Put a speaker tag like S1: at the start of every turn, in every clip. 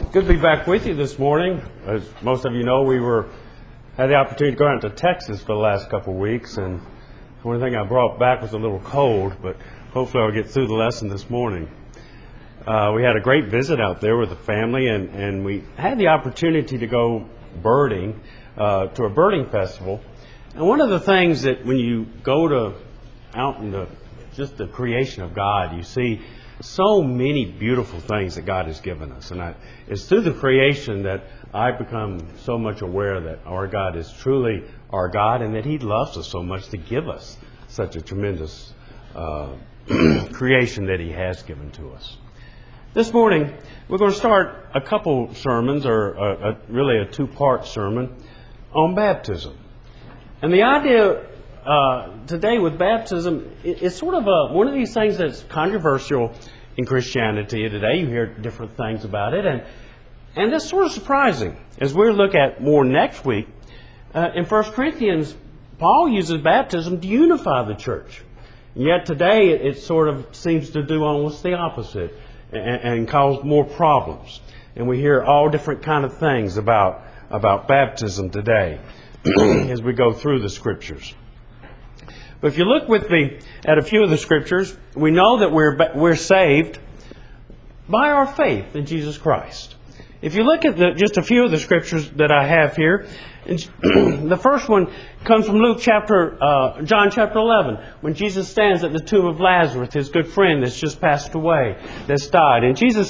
S1: Good to be back with you this morning. As most of you know, we had the opportunity to go out to Texas for the last couple of weeks, and the only thing I brought back was a little cold, but hopefully I'll get through the lesson this morning. We had a great visit out there with the family, and we had the opportunity to go birding, to a birding festival. And one of the things that when you go out in just the creation of God, you see so many beautiful things that God has given us. And it's through the creation that I become so much aware that our God is truly our God and that He loves us so much to give us such a tremendous creation that He has given to us. This morning, we're going to start a couple sermons, or really a two-part sermon, on baptism. And the idea today with baptism, it's sort of one of these things that's controversial in Christianity today. You hear different things about it, and it's sort of surprising. As we'll look at more next week, in 1 Corinthians, Paul uses baptism to unify the church. And yet today, it sort of seems to do almost the opposite and cause more problems. And we hear all different kind of things about baptism today as we go through the Scriptures. But if you look with me at a few of the Scriptures, we know that we're saved by our faith in Jesus Christ. If you look at just a few of the Scriptures that I have here, the first one comes from John chapter 11, when Jesus stands at the tomb of Lazarus, his good friend that's just passed away, that's died. And Jesus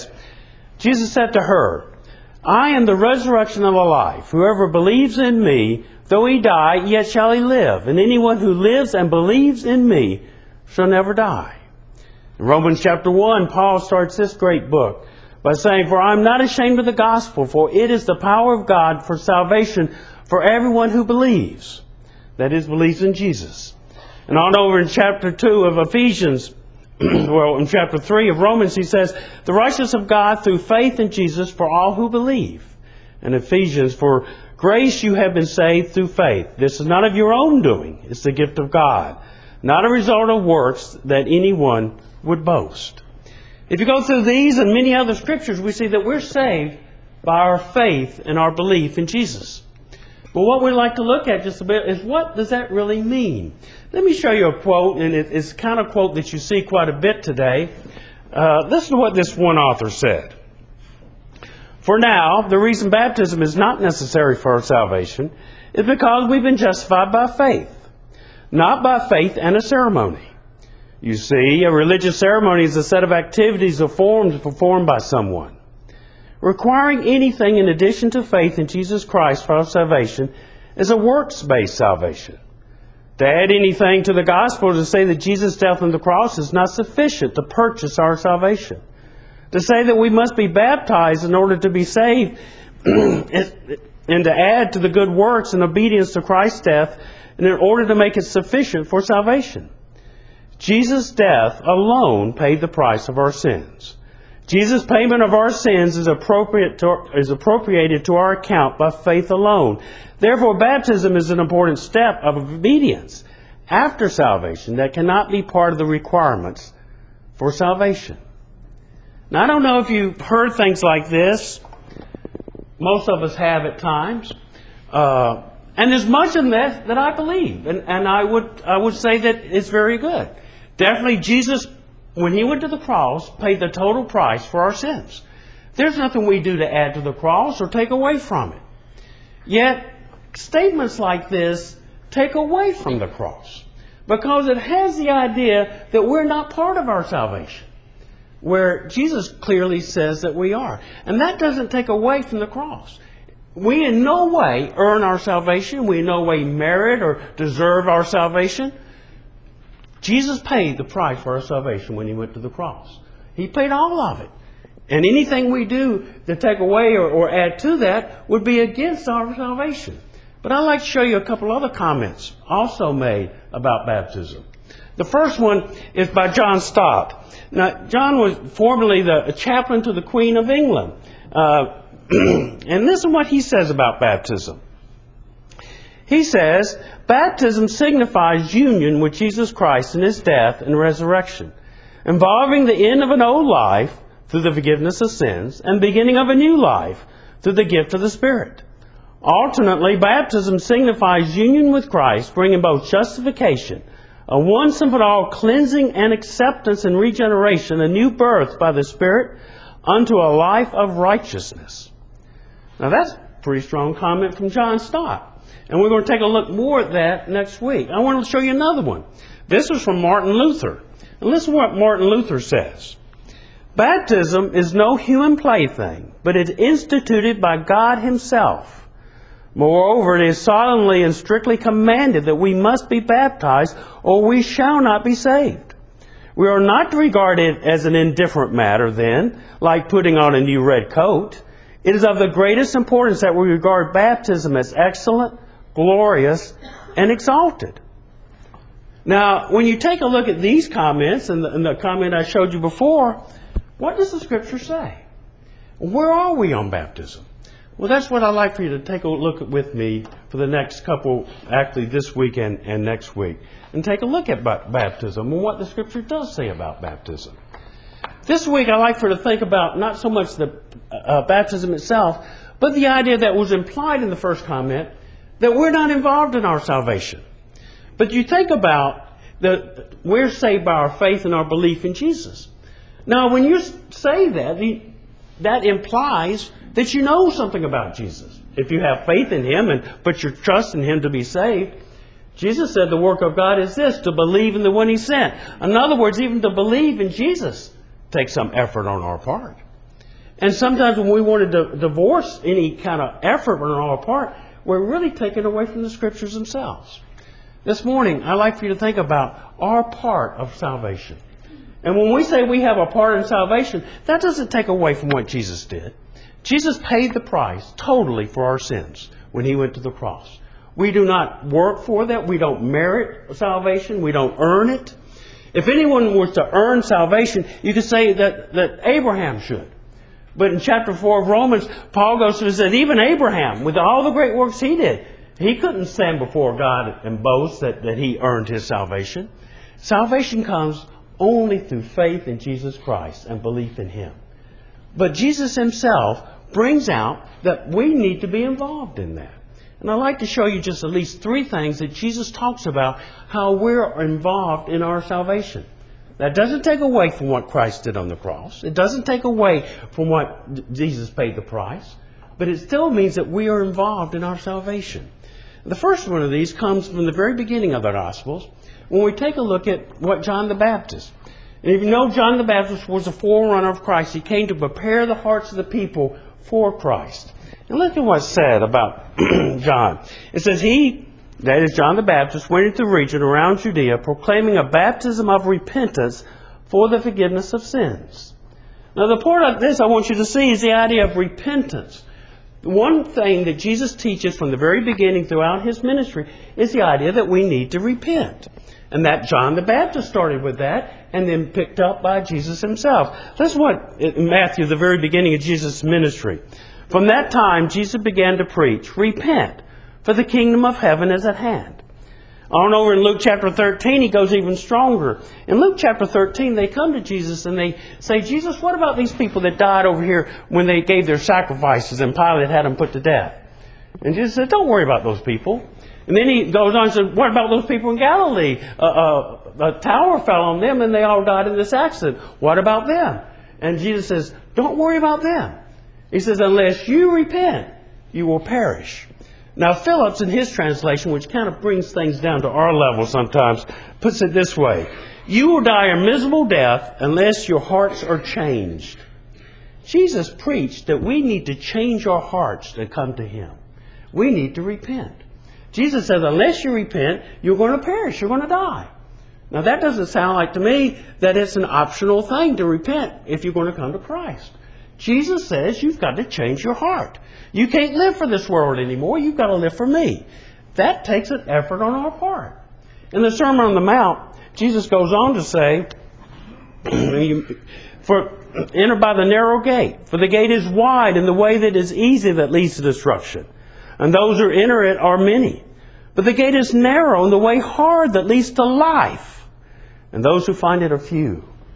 S1: said to her, "I am the resurrection and the life. Whoever believes in me, though he die, yet shall he live. And anyone who lives and believes in me shall never die." In Romans chapter 1, Paul starts this great book by saying, "For I am not ashamed of the gospel, for it is the power of God for salvation for everyone who believes." That is, believes in Jesus. And on over in chapter 2 of Ephesians, in chapter 3 of Romans, he says, "The righteousness of God through faith in Jesus for all who believe." And Ephesians, "For grace you have been saved through faith. This is not of your own doing. It's the gift of God, not a result of works that anyone would boast." If you go through these and many other Scriptures, we see that we're saved by our faith and our belief in Jesus. But what we'd like to look at just a bit is, what does that really mean? Let me show you a quote, and it's the kind of quote that you see quite a bit today. Listen to what this one author said. "For now, the reason baptism is not necessary for our salvation is because we've been justified by faith, not by faith and a ceremony. You see, a religious ceremony is a set of activities or forms performed by someone. Requiring anything in addition to faith in Jesus Christ for our salvation is a works-based salvation. To add anything to the gospel, to say that Jesus' death on the cross is not sufficient to purchase our salvation. To say that we must be baptized in order to be saved and to add to the good works and obedience to Christ's death in order to make it sufficient for salvation. Jesus' death alone paid the price of our sins. Jesus' payment of our sins is appropriated to our account by faith alone. Therefore, baptism is an important step of obedience after salvation that cannot be part of the requirements for salvation." Now, I don't know if you've heard things like this. Most of us have at times. And there's much in that I believe. And I would say that it's very good. Definitely, Jesus, when He went to the cross, paid the total price for our sins. There's nothing we do to add to the cross or take away from it. Yet, statements like this take away from the cross, because it has the idea that we're not part of our salvation, where Jesus clearly says that we are. And that doesn't take away from the cross. We in no way earn our salvation. We in no way merit or deserve our salvation. Jesus paid the price for our salvation when He went to the cross. He paid all of it. And anything we do to take away or add to that would be against our salvation. But I'd like to show you a couple other comments also made about baptism. The first one is by John Stott. Now, John was formerly the chaplain to the Queen of England. And this is what he says about baptism. He says, "Baptism signifies union with Jesus Christ in His death and resurrection, involving the end of an old life through the forgiveness of sins, and beginning of a new life through the gift of the Spirit. Alternately, baptism signifies union with Christ, bringing both justification, a once and for all cleansing and acceptance and regeneration, a new birth by the Spirit, unto a life of righteousness. Now that's a pretty strong comment from John Stott. And we're going to take a look more at that next week. I want to show you another one. This is from Martin Luther. And listen to what Martin Luther says. Baptism is no human plaything, but it is instituted by God Himself. Moreover, it is solemnly and strictly commanded that we must be baptized, or we shall not be saved. We are not to regard it as an indifferent matter, then, like putting on a new red coat. It is of the greatest importance that we regard baptism as excellent, glorious, and exalted. Now, when you take a look at these comments and the comment I showed you before, what does the Scripture say? Where are we on baptism? Well, that's what I'd like for you to take a look at with me for the next couple, actually this week and next week, and take a look at baptism and what the Scripture does say about baptism. This week I'd like for you to think about not so much the baptism itself, but the idea that was implied in the first comment, that we're not involved in our salvation. But you think about that we're saved by our faith and our belief in Jesus. Now, when you say that, that implies that you know something about Jesus. If you have faith in Him and put your trust in Him to be saved, Jesus said the work of God is this, to believe in the one He sent. In other words, even to believe in Jesus takes some effort on our part. And sometimes when we want to divorce any kind of effort on our part, we're really taken away from the Scriptures themselves. This morning, I'd like for you to think about our part of salvation. And when we say we have a part in salvation, that doesn't take away from what Jesus did. Jesus paid the price totally for our sins when He went to the cross. We do not work for that. We don't merit salvation. We don't earn it. If anyone was to earn salvation, you could say that Abraham should. But in chapter 4 of Romans, Paul goes through and says, even Abraham, with all the great works he did, he couldn't stand before God and boast that he earned his salvation. Salvation comes only through faith in Jesus Christ and belief in Him. But Jesus Himself brings out that we need to be involved in that. And I'd like to show you just at least 3 things that Jesus talks about how we're involved in our salvation. That doesn't take away from what Christ did on the cross. It doesn't take away from what Jesus paid the price. But it still means that we are involved in our salvation. The first one of these comes from the very beginning of the Gospels, when we take a look at what John the Baptist. And if you know, John the Baptist was a forerunner of Christ. He came to prepare the hearts of the people for Christ. And look at what's said about John. It says, he, that is John the Baptist, went into the region around Judea, proclaiming a baptism of repentance for the forgiveness of sins. Now the part of this I want you to see is the idea of repentance. One thing that Jesus teaches from the very beginning throughout His ministry is the idea that we need to repent. And that John the Baptist started with that and then picked up by Jesus Himself. That's what in Matthew, the very beginning of Jesus' ministry. From that time, Jesus began to preach, repent, for the kingdom of heaven is at hand. On over in Luke chapter 13, He goes even stronger. In Luke chapter 13, they come to Jesus and they say, Jesus, what about these people that died over here when they gave their sacrifices and Pilate had them put to death? And Jesus said, don't worry about those people. And then He goes on and says, what about those people in Galilee? A tower fell on them and they all died in this accident. What about them? And Jesus says, don't worry about them. He says, unless you repent, you will perish. Now, Phillips, in his translation, which kind of brings things down to our level sometimes, puts it this way. You will die a miserable death unless your hearts are changed. Jesus preached that we need to change our hearts to come to Him. We need to repent. Jesus says, unless you repent, you're going to perish. You're going to die. Now, that doesn't sound like to me that it's an optional thing to repent if you're going to come to Christ. Jesus says you've got to change your heart. You can't live for this world anymore. You've got to live for me. That takes an effort on our part. In the Sermon on the Mount, Jesus goes on to say, enter by the narrow gate, for the gate is wide and the way that is easy that leads to destruction. And those who enter it are many. But the gate is narrow and the way hard that leads to life. And those who find it are few.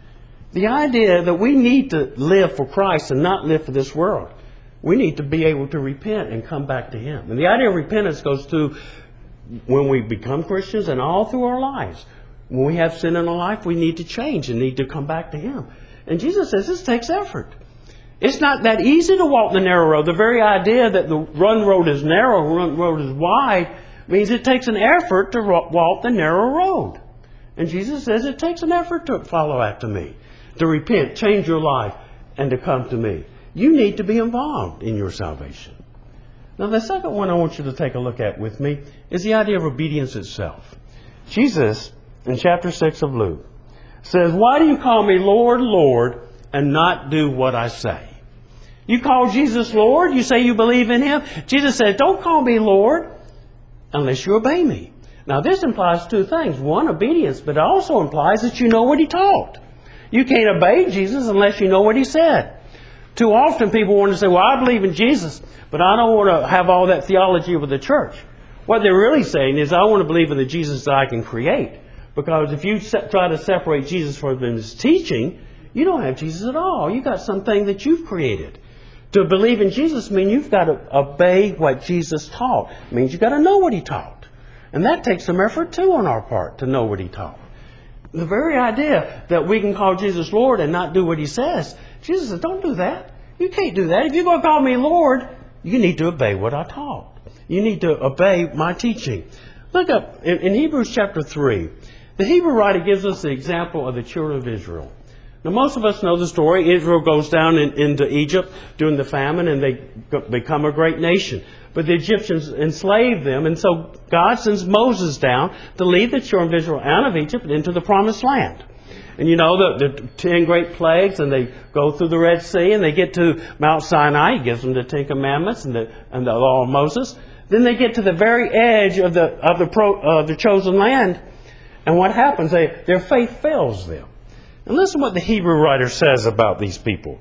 S1: The idea that we need to live for Christ and not live for this world. We need to be able to repent and come back to Him. And the idea of repentance goes to when we become Christians and all through our lives. When we have sin in our life, we need to change and need to come back to Him. And Jesus says this takes effort. It's not that easy to walk the narrow road. The very idea that the run road is narrow, run road is wide, means it takes an effort to walk the narrow road. And Jesus says it takes an effort to follow after me, to repent, change your life, and to come to me. You need to be involved in your salvation. Now, the second one I want you to take a look at with me is the idea of obedience itself. Jesus, in chapter 6 of Luke, says, "Why do you call me Lord, Lord, and not do what I say?" You call Jesus Lord, you say you believe in Him. Jesus says, "Don't call me Lord unless you obey me." Now, this implies two things. One, obedience, but it also implies that you know what He taught. You can't obey Jesus unless you know what He said. Too often people want to say, "Well, I believe in Jesus, but I don't want to have all that theology with the church." What they're really saying is, I want to believe in the Jesus that I can create. Because if you try to separate Jesus from His teaching, you don't have Jesus at all. You've got something that you've created. To believe in Jesus means you've got to obey what Jesus taught. It means you've got to know what He taught. And that takes some effort too on our part to know what He taught. The very idea that we can call Jesus Lord and not do what He says, Jesus says, don't do that. You can't do that. If you're going to call me Lord, you need to obey what I taught. You need to obey my teaching. Look up in Hebrews chapter 3. The Hebrew writer gives us the example of the children of Israel. Now, most of us know the story. Israel goes down into Egypt during the famine, and they become a great nation. But the Egyptians enslave them, and so God sends Moses down to lead the children of Israel out of Egypt into the promised land. And you know the 10 great plagues, and they go through the Red Sea, and they get to Mount Sinai. He gives them the 10 Commandments and the law of Moses. Then they get to the very edge of the chosen land, and what happens? Their faith fails them. And listen what the Hebrew writer says about these people.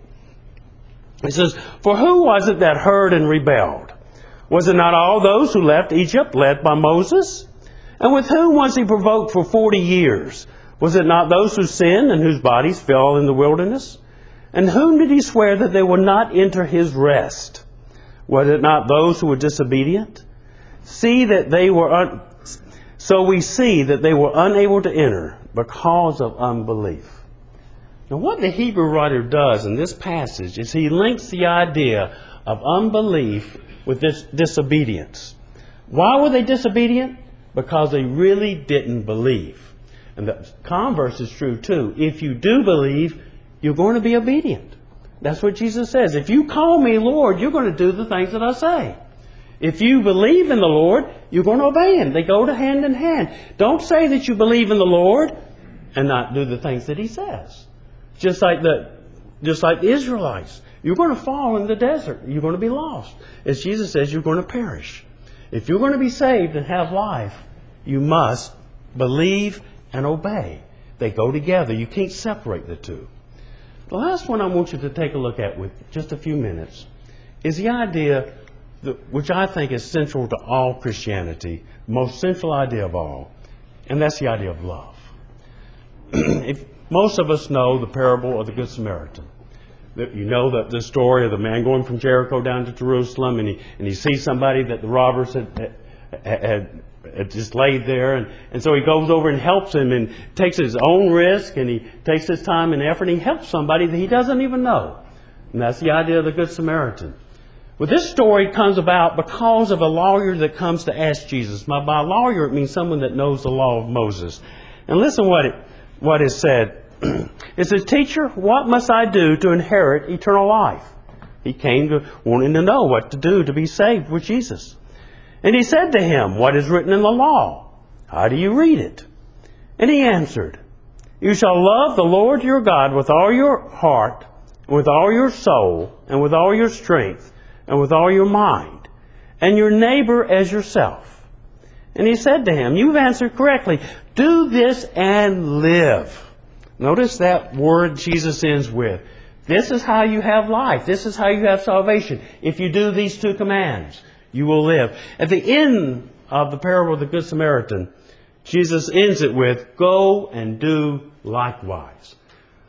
S1: He says, "For who was it that heard and rebelled? Was it not all those who left Egypt, led by Moses? And with whom was He provoked for 40 years? Was it not those who sinned and whose bodies fell in the wilderness? And whom did He swear that they would not enter His rest? Was it not those who were disobedient? So we see that they were unable to enter because of unbelief." Now, what the Hebrew writer does in this passage is he links the idea of unbelief with this disobedience. Why were they disobedient? Because they really didn't believe. And the converse is true too. If you do believe, you're going to be obedient. That's what Jesus says. If you call me Lord, you're going to do the things that I say. If you believe in the Lord, you're going to obey Him. They go hand in hand. Don't say that you believe in the Lord and not do the things that He says. Just like the Israelites. You're going to fall in the desert. You're going to be lost. As Jesus says, you're going to perish. If you're going to be saved and have life, you must believe and obey. They go together. You can't separate the two. The last one I want you to take a look at with just a few minutes is the idea, which I think is central to all Christianity, most central idea of all, and that's the idea of love. Most of us know the parable of the Good Samaritan. You know the story of the man going from Jericho down to Jerusalem, and he sees somebody that the robbers had just laid there, and so he goes over and helps him and takes his own risk, and he takes his time and effort, and he helps somebody that he doesn't even know. And that's the idea of the Good Samaritan. Well, this story comes about because of a lawyer that comes to ask Jesus. By lawyer, it means someone that knows the law of Moses. And listen what is said. It says, "Teacher, what must I do to inherit eternal life?" He came wanting to know what to do to be saved with Jesus. And he said to him, "What is written in the law? How do you read it?" And he answered, "You shall love the Lord your God with all your heart, and with all your soul, and with all your strength, and with all your mind, and your neighbor as yourself." And he said to him, "You've answered correctly. Do this and live." Notice that word Jesus ends with. This is how you have life. This is how you have salvation. If you do these two commands, you will live. At the end of the parable of the Good Samaritan, Jesus ends it with, "Go and do likewise."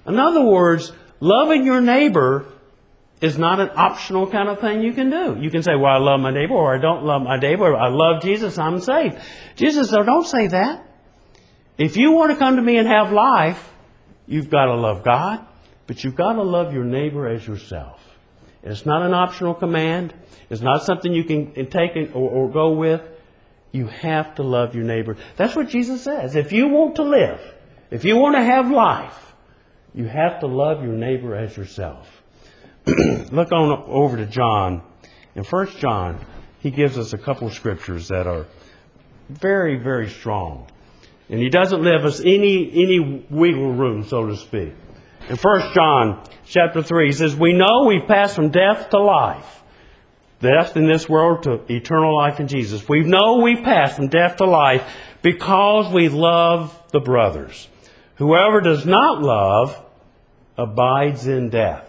S1: In other words, loving your neighbor is not an optional kind of thing you can do. You can say, well, I love my neighbor, or I don't love my neighbor, or I love Jesus, I'm saved. Jesus said, don't say that. If you want to come to me and have life, you've got to love God, but you've got to love your neighbor as yourself. It's not an optional command. It's not something you can take or go with. You have to love your neighbor. That's what Jesus says. If you want to live, if you want to have life, you have to love your neighbor as yourself. Look on over to John. In 1 John, he gives us a couple of scriptures that are very, very strong. And he doesn't leave us any wiggle room, so to speak. In 1 John chapter 3, he says, we know we've passed from death to life. Death in this world to eternal life in Jesus. We know we've passed from death to life because we love the brothers. Whoever does not love abides in death.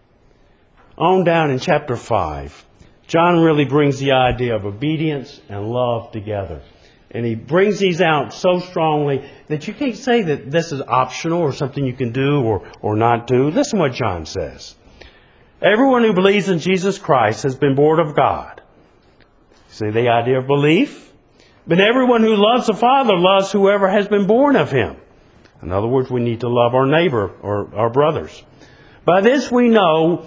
S1: On down in chapter 5, John really brings the idea of obedience and love together. And he brings these out so strongly that you can't say that this is optional or something you can do or not do. Listen what John says. Everyone who believes in Jesus Christ has been born of God. See the idea of belief? But everyone who loves the Father loves whoever has been born of Him. In other words, we need to love our neighbor or our brothers. By this we know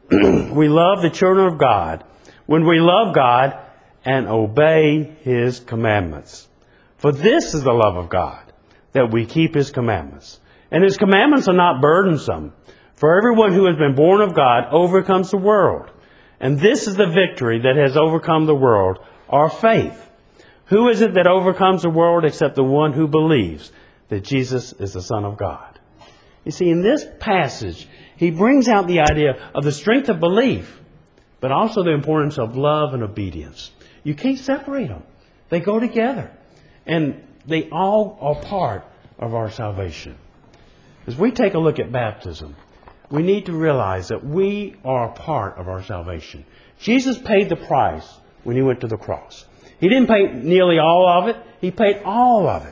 S1: we love the children of God when we love God and obey His commandments. For this is the love of God, that we keep His commandments. And His commandments are not burdensome. For everyone who has been born of God overcomes the world. And this is the victory that has overcome the world, our faith. Who is it that overcomes the world except the one who believes that Jesus is the Son of God? You see, in this passage, he brings out the idea of the strength of belief, but also the importance of love and obedience. You can't separate them. They go together. And they all are part of our salvation. As we take a look at baptism, we need to realize that we are a part of our salvation. Jesus paid the price when He went to the cross. He didn't pay nearly all of it. He paid all of it.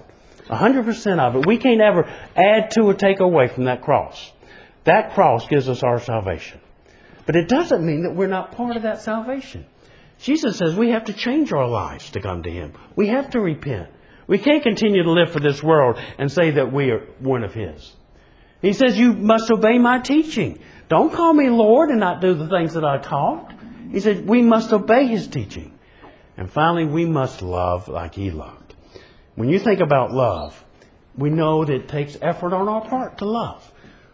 S1: 100% of it. We can't ever add to or take away from that cross. That cross gives us our salvation. But it doesn't mean that we're not part of that salvation. Jesus says we have to change our lives to come to Him. We have to repent. We can't continue to live for this world and say that we are one of His. He says you must obey my teaching. Don't call me Lord and not do the things that I taught. He said we must obey His teaching. And finally, we must love like He loved. When you think about love, we know that it takes effort on our part to love.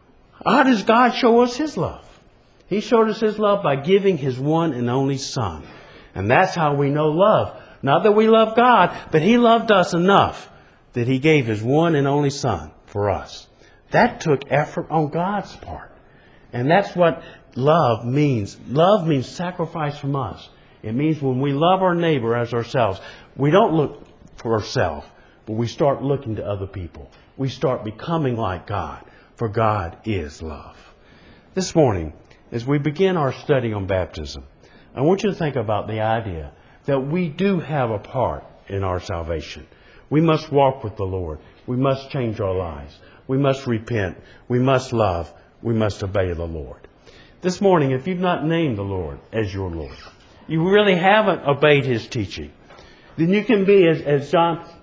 S1: How does God show us His love? He showed us His love by giving His one and only Son. And that's how we know love. Not that we love God, but He loved us enough that He gave His one and only Son for us. That took effort on God's part. And that's what love means. Love means sacrifice from us. It means when we love our neighbor as ourselves, we don't look for ourselves, but we start looking to other people. We start becoming like God, for God is love. This morning, as we begin our study on baptism, I want you to think about the idea that we do have a part in our salvation. We must walk with the Lord. We must change our lives. We must repent. We must love. We must obey the Lord. This morning, if you've not named the Lord as your Lord, you really haven't obeyed His teaching, then you can be, as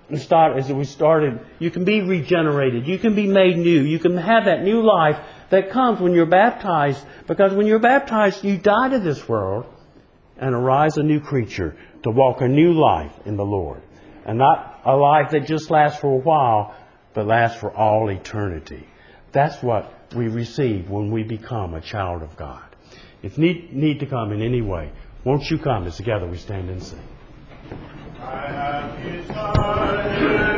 S1: we started, you can be regenerated. You can be made new. You can have that new life that comes when you're baptized. Because when you're baptized, you die to this world and arise a new creature to walk a new life in the Lord. And not a life that just lasts for a while, but lasts for all eternity. That's what we receive when we become a child of God. If need to come in any way, won't you come as together we stand and sing? I have decided